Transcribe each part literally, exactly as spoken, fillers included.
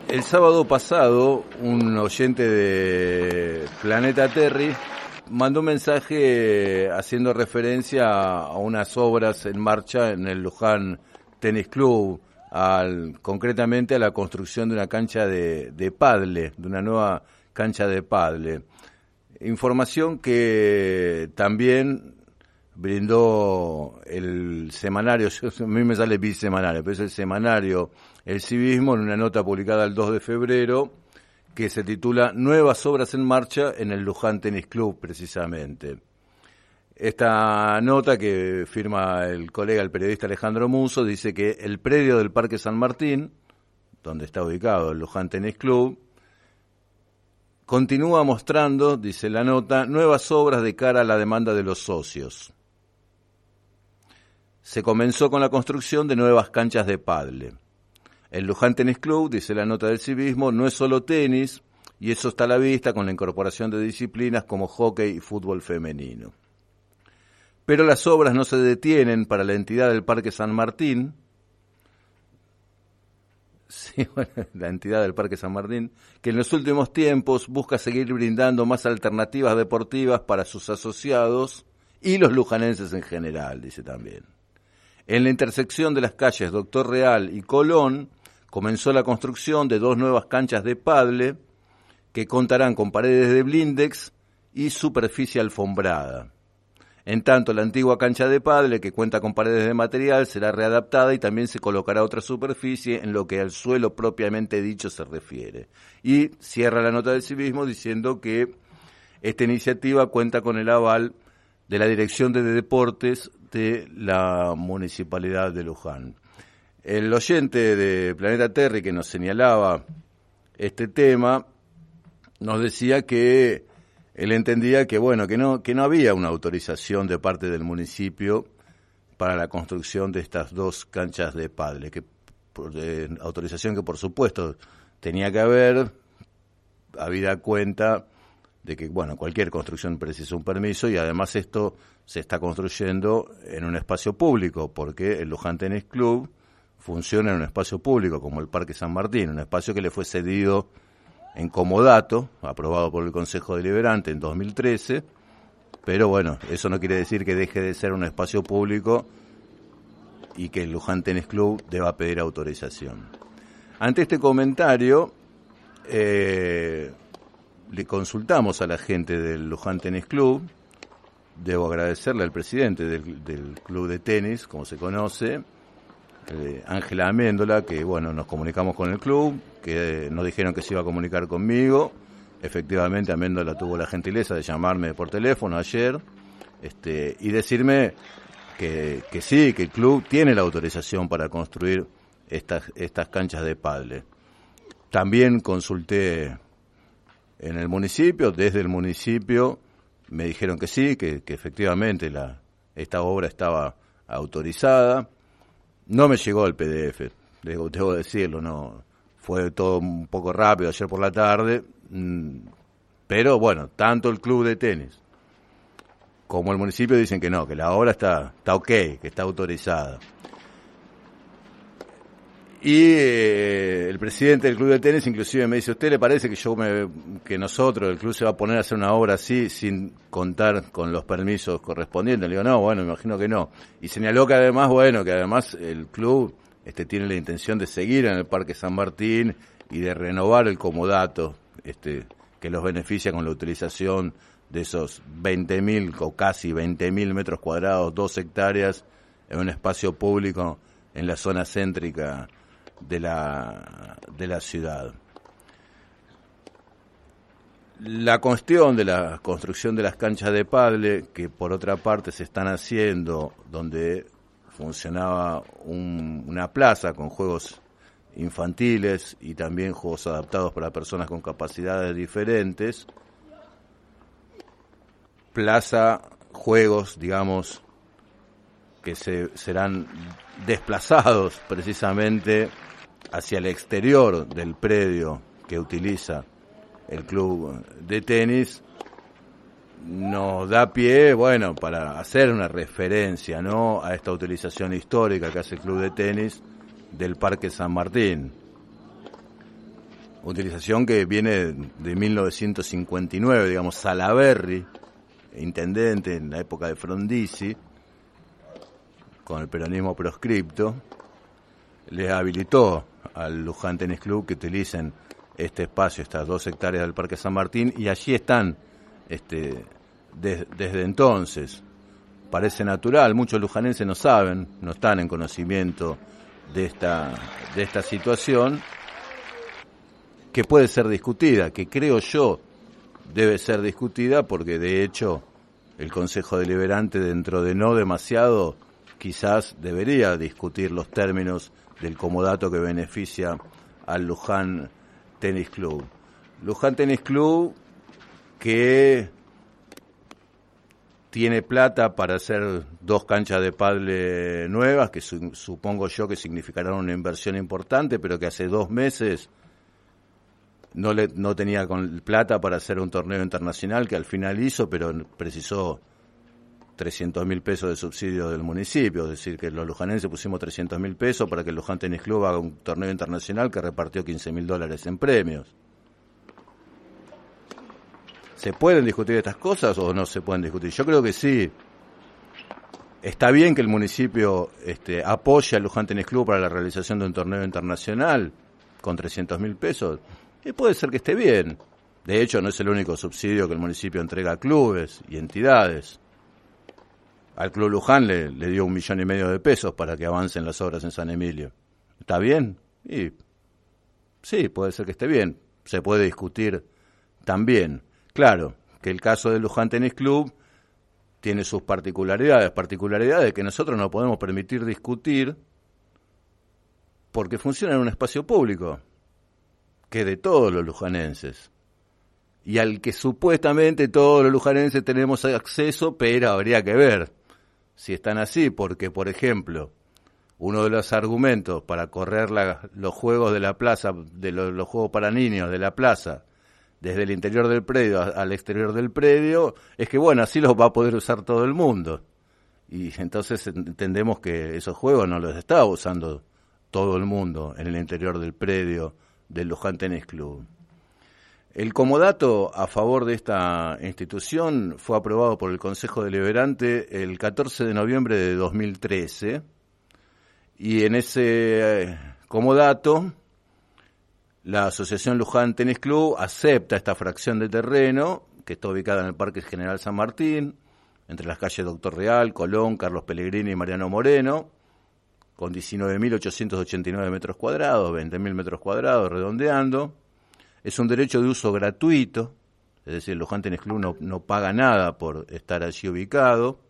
El sábado pasado, un oyente de Planeta Terry mandó un mensaje haciendo referencia a unas obras en marcha en el Luján Tenis Club, al, concretamente a la construcción de una cancha de, de pádel, de una nueva cancha de pádel. Información que también brindó el semanario, a mí me sale bisemanario, pero es el semanario El Civismo, en una nota publicada el dos de febrero, que se titula Nuevas obras en marcha en el Luján Tenis Club, precisamente. Esta nota, que firma el colega, el periodista Alejandro Musso, dice que el predio del Parque San Martín, donde está ubicado el Luján Tenis Club, continúa mostrando, dice la nota, nuevas obras de cara a la demanda de los socios. Se comenzó con la construcción de nuevas canchas de pádel. El Luján Tenis Club, dice la nota del Civismo, no es solo tenis, y eso está a la vista con la incorporación de disciplinas como hockey y fútbol femenino. Pero las obras no se detienen para la entidad del Parque San Martín, sí, bueno, la entidad del Parque San Martín, que en los últimos tiempos busca seguir brindando más alternativas deportivas para sus asociados y los lujanenses en general, dice también. En la intersección de las calles Doctor Real y Colón comenzó la construcción de dos nuevas canchas de pádel que contarán con paredes de blindex y superficie alfombrada. En tanto, la antigua cancha de pádel, que cuenta con paredes de material, será readaptada y también se colocará otra superficie en lo que al suelo propiamente dicho se refiere. Y cierra la nota del Civismo diciendo que esta iniciativa cuenta con el aval de la Dirección de Deportes de la Municipalidad de Luján. El oyente de Planeta Terry que nos señalaba este tema nos decía que él entendía que bueno que no que no había una autorización de parte del municipio para la construcción de estas dos canchas de pádel, que de, autorización que por supuesto tenía que haber, habida cuenta de que bueno cualquier construcción precisa un permiso, y además esto se está construyendo en un espacio público, porque el Luján Tenis Club funciona en un espacio público como el Parque San Martín, un espacio que le fue cedido en comodato, aprobado por el Consejo Deliberante en dos mil trece, pero bueno, eso no quiere decir que deje de ser un espacio público y que el Luján Tenis Club deba pedir autorización. Ante este comentario, eh, le consultamos a la gente del Luján Tenis Club. Debo agradecerle al presidente del, del club de tenis, como se conoce, eh, Ángela Améndola, que bueno, nos comunicamos con el club, que eh, nos dijeron que se iba a comunicar conmigo. Efectivamente, Améndola tuvo la gentileza de llamarme por teléfono ayer, este, y decirme que, que sí, que el club tiene la autorización para construir estas, estas canchas de pádel. También consulté en el municipio, desde el municipio me dijeron que sí, que, que efectivamente la, esta obra estaba autorizada. No me llegó el P D F, debo, debo decirlo, no fue todo un poco rápido ayer por la tarde, mmm, pero bueno, tanto el club de tenis como el municipio dicen que no, que la obra está, está ok, que está autorizada. Y eh, el presidente del club de tenis inclusive me dice, ¿a usted le parece que yo me, que nosotros, el club, se va a poner a hacer una obra así sin contar con los permisos correspondientes? Le digo, no, bueno, me imagino que no. Y señaló que además, bueno, que además el club este tiene la intención de seguir en el Parque San Martín y de renovar el comodato este que los beneficia con la utilización de esos veinte mil o casi veinte mil metros cuadrados, dos hectáreas, en un espacio público en la zona céntrica de la de la ciudad. La cuestión de la construcción de las canchas de pádel, que por otra parte se están haciendo donde funcionaba un, una plaza con juegos infantiles y también juegos adaptados para personas con capacidades diferentes, plaza, juegos, digamos, que se serán desplazados precisamente hacia el exterior del predio que utiliza el club de tenis, nos da pie, bueno, para hacer una referencia, ¿no?, a esta utilización histórica que hace el club de tenis del Parque San Martín. Utilización que viene de mil novecientos cincuenta y nueve, digamos, Salaberry, intendente en la época de Frondizi, con el peronismo proscripto, les habilitó al Luján Tenis Club que utilicen este espacio, estas dos hectáreas del Parque San Martín, y allí están este, de, desde entonces. Parece natural, muchos lujanenses no saben, no están en conocimiento de esta, de esta situación, que puede ser discutida, que creo yo debe ser discutida, porque de hecho el Consejo Deliberante, dentro de no demasiado, quizás debería discutir los términos del comodato que beneficia al Luján Tenis Club. Luján Tenis Club que tiene plata para hacer dos canchas de pádel nuevas, que su, supongo yo que significarán una inversión importante, pero que hace dos meses no le no tenía con plata para hacer un torneo internacional, que al final hizo, pero precisó trescientos mil pesos de subsidio del municipio. Es decir, que los lujanenses pusimos trescientos mil pesos para que el Luján Tenis Club haga un torneo internacional que repartió quince mil dólares en premios. ¿Se pueden discutir estas cosas o no se pueden discutir? Yo creo que sí. Está bien que el municipio este, apoye al Luján Tenis Club para la realización de un torneo internacional con trescientos mil pesos. Y puede ser que esté bien. De hecho, no es el único subsidio que el municipio entrega a clubes y entidades. Al Club Luján le, le dio un millón y medio de pesos para que avancen las obras en San Emilio. ¿Está bien? Y sí, puede ser que esté bien. Se puede discutir también. Claro, que el caso del Luján Tenis Club tiene sus particularidades, particularidades que nosotros no podemos permitir discutir porque funciona en un espacio público, que es de todos los lujanenses, y al que supuestamente todos los lujanenses tenemos acceso, pero habría que ver si están así, porque, por ejemplo, uno de los argumentos para correr la, los juegos de la plaza, de los, los juegos para niños de la plaza, desde el interior del predio al exterior del predio, es que, bueno, así los va a poder usar todo el mundo. Y entonces entendemos que esos juegos no los está usando todo el mundo en el interior del predio del Luján Tenis Club. El comodato a favor de esta institución fue aprobado por el Consejo Deliberante el catorce de noviembre de dos mil trece, y en ese comodato la Asociación Luján Tenis Club acepta esta fracción de terreno, que está ubicada en el Parque General San Martín, entre las calles Doctor Real, Colón, Carlos Pellegrini y Mariano Moreno, con diecinueve mil ochocientos ochenta y nueve metros cuadrados, veinte mil metros cuadrados, redondeando. Es un derecho de uso gratuito, es decir, el Luján Tenis Club no, no paga nada por estar allí ubicado.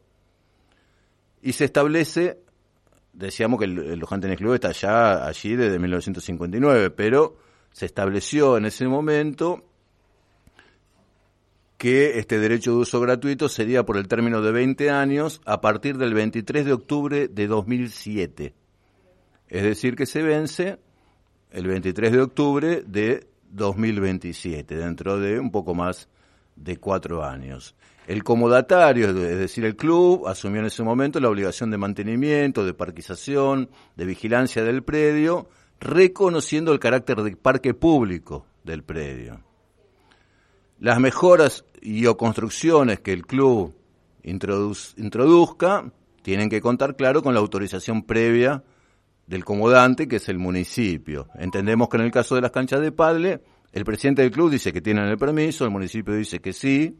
Y se establece, decíamos que el, el Luján Tenis Club está ya allí desde mil novecientos cincuenta y nueve, pero se estableció en ese momento que este derecho de uso gratuito sería por el término de veinte años a partir del veintitrés de octubre de dos mil siete. Es decir, que se vence el veintitrés de octubre de dos mil veintisiete, dentro de un poco más de cuatro años. El comodatario, es decir, el club, asumió en ese momento la obligación de mantenimiento, de parquización, de vigilancia del predio, reconociendo el carácter de parque público del predio. Las mejoras y o construcciones que el club introduz, introduzca tienen que contar, claro, con la autorización previa del comodante, que es el municipio. Entendemos que en el caso de las canchas de pádel, el presidente del club dice que tienen el permiso, el municipio dice que sí.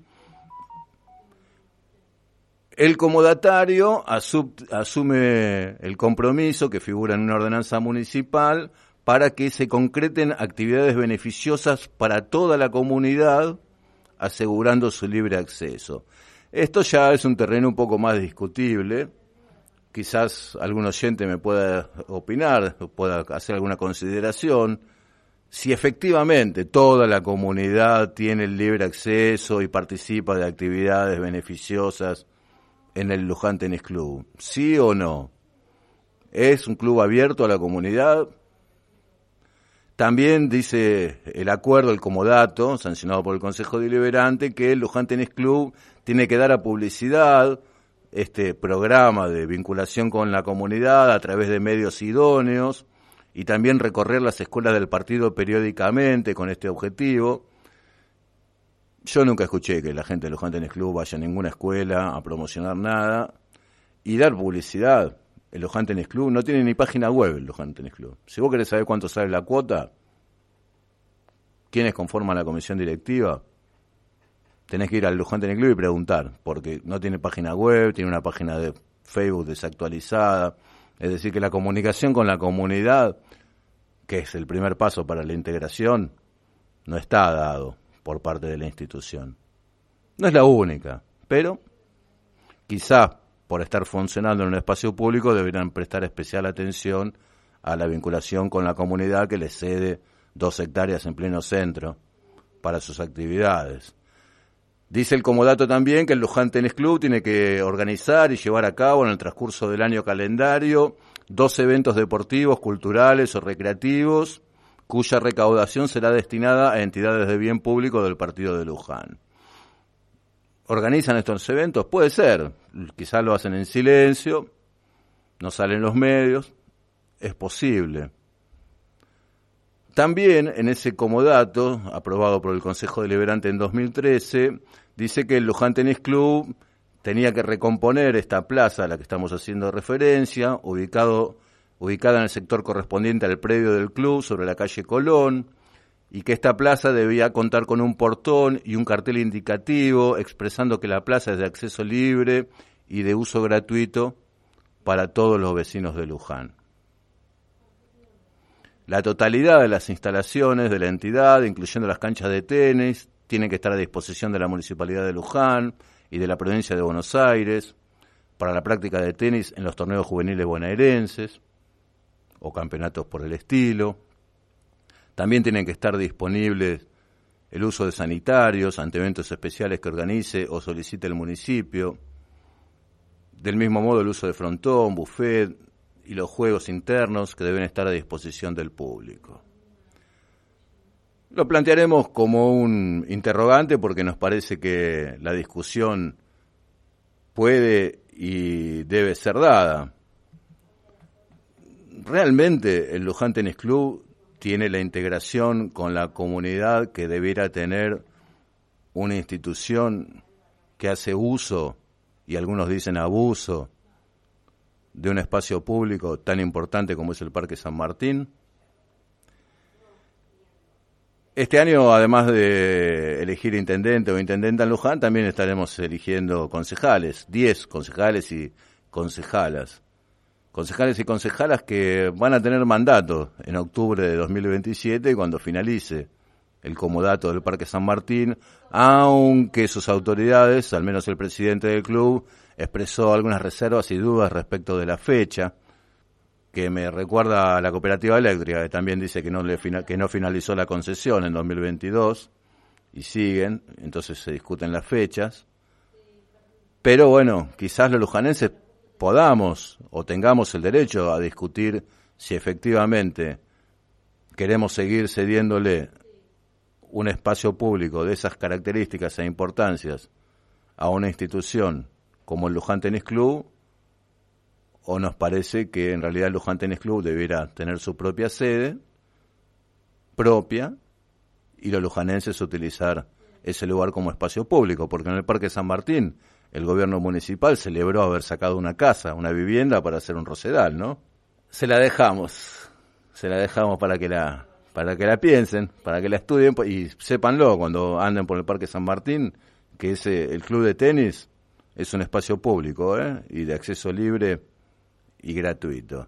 El comodatario asume el compromiso que figura en una ordenanza municipal para que se concreten actividades beneficiosas para toda la comunidad, asegurando su libre acceso. Esto ya es un terreno un poco más discutible. Quizás algún oyente me pueda opinar, pueda hacer alguna consideración. Si efectivamente toda la comunidad tiene el libre acceso y participa de actividades beneficiosas en el Luján Tenis Club, ¿sí o no? ¿Es un club abierto a la comunidad? También dice el acuerdo, el comodato, sancionado por el Consejo Deliberante, que el Luján Tenis Club tiene que dar a publicidad este programa de vinculación con la comunidad a través de medios idóneos, y también recorrer las escuelas del partido periódicamente con este objetivo. Yo nunca escuché que la gente de Luján Tennis Club vaya a ninguna escuela a promocionar nada y dar publicidad. El Luján Tennis Club no tiene ni página web, el Luján Tennis Club. Si vos querés saber cuánto sale la cuota, quiénes conforman la comisión directiva, tenés que ir al Luján Tennis Club y preguntar, porque no tiene página web, tiene una página de Facebook desactualizada. Es decir, que la comunicación con la comunidad, que es el primer paso para la integración, no está dado por parte de la institución. No es la única, pero quizá por estar funcionando en un espacio público deberían prestar especial atención a la vinculación con la comunidad que les cede dos hectáreas en pleno centro para sus actividades. Dice el comodato también que el Luján Tennis Club tiene que organizar y llevar a cabo en el transcurso del año calendario dos eventos deportivos, culturales o recreativos, cuya recaudación será destinada a entidades de bien público del partido de Luján. ¿Organizan estos eventos? Puede ser, quizás lo hacen en silencio, no salen los medios, es posible. También en ese comodato, aprobado por el Consejo Deliberante en dos mil trece, dice que el Luján Tennis Club tenía que recomponer esta plaza a la que estamos haciendo referencia, ubicado, ubicada en el sector correspondiente al predio del club sobre la calle Colón, y que esta plaza debía contar con un portón y un cartel indicativo expresando que la plaza es de acceso libre y de uso gratuito para todos los vecinos de Luján. La totalidad de las instalaciones de la entidad, incluyendo las canchas de tenis, tienen que estar a disposición de la Municipalidad de Luján y de la Provincia de Buenos Aires para la práctica de tenis en los torneos juveniles bonaerenses o campeonatos por el estilo. También tienen que estar disponibles el uso de sanitarios ante eventos especiales que organice o solicite el municipio. Del mismo modo, el uso de frontón, buffet y los juegos internos que deben estar a disposición del público. Lo plantearemos como un interrogante porque nos parece que la discusión puede y debe ser dada. ¿Realmente el Luján Tennis Club tiene la integración con la comunidad que debiera tener una institución que hace uso, y algunos dicen abuso, de un espacio público tan importante como es el Parque San Martín? Este año, además de elegir intendente o intendenta en Luján, también estaremos eligiendo concejales, diez concejales y concejalas. Concejales y concejalas que van a tener mandato en octubre de dos mil veintisiete cuando finalice el comodato del Parque San Martín, aunque sus autoridades, al menos el presidente del club, expresó algunas reservas y dudas respecto de la fecha, que me recuerda a la cooperativa eléctrica, que también dice que no, le fina, que no finalizó la concesión en dos mil veintidós, y siguen, entonces se discuten las fechas. Pero bueno, quizás los lujanenses podamos o tengamos el derecho a discutir si efectivamente queremos seguir cediéndole un espacio público de esas características e importancias a una institución como el Luján Tennis Club, o nos parece que en realidad el Luján Tennis Club debiera tener su propia sede propia y los lujanenses utilizar ese lugar como espacio público, porque en el Parque San Martín el gobierno municipal celebró haber sacado una casa, una vivienda para hacer un rosedal, ¿no? Se la dejamos, se la dejamos para que la para que la piensen, para que la estudien y sépanlo cuando anden por el Parque San Martín, que ese el club de tenis es un espacio público, ¿eh? Y de acceso libre y gratuito.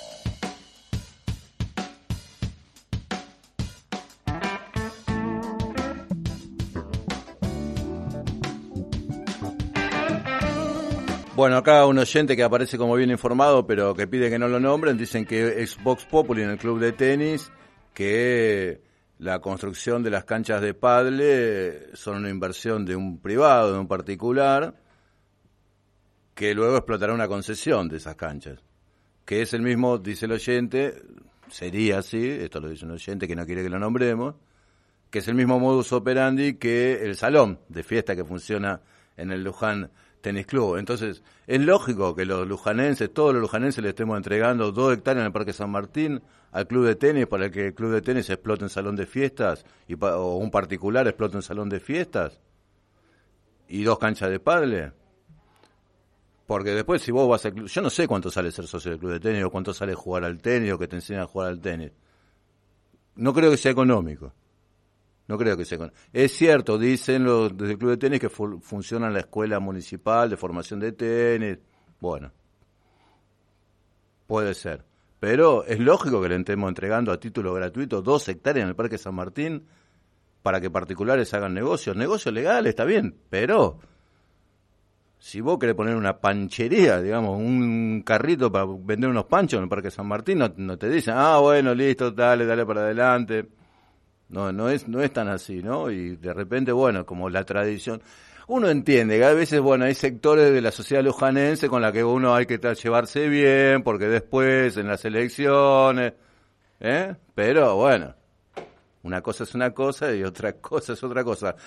Bueno, acá un oyente que aparece como bien informado, pero que pide que no lo nombren, dicen que es Vox Populi en el club de tenis, que la construcción de las canchas de pádel son una inversión de un privado, de un particular, que luego explotará una concesión de esas canchas, que es el mismo, dice el oyente, sería así, esto lo dice un oyente que no quiere que lo nombremos, que es el mismo modus operandi que el salón de fiesta que funciona en el Luján tenis club. Entonces, es lógico que los lujanenses, todos los lujanenses le estemos entregando dos hectáreas en el Parque San Martín al club de tenis para que el club de tenis explote en salón de fiestas y pa- o un particular explote en salón de fiestas y dos canchas de pádel. Porque después si vos vas al club, yo no sé cuánto sale ser socio del club de tenis o cuánto sale jugar al tenis o que te enseñan a jugar al tenis. No creo que sea económico. No creo que sea económico. Es cierto, dicen los desde el club de tenis que fu- funciona la escuela municipal de formación de tenis. Bueno, puede ser. Pero es lógico que le estemos entregando a título gratuito dos hectáreas en el Parque San Martín para que particulares hagan negocios. Negocios legales, está bien, pero si vos querés poner una panchería, digamos, un carrito para vender unos panchos en el Parque San Martín, no, no te dicen, ah, bueno, listo, dale, dale para adelante. No, no es, no es tan así, ¿no? Y de repente, bueno, como la tradición, uno entiende que a veces, bueno, hay sectores de la sociedad lujanense con la que uno hay que tra- llevarse bien, porque después en las elecciones, ¿eh? Pero bueno, una cosa es una cosa y otra cosa es otra cosa.